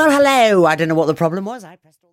Well, hello. I don't know what the problem was. I pressed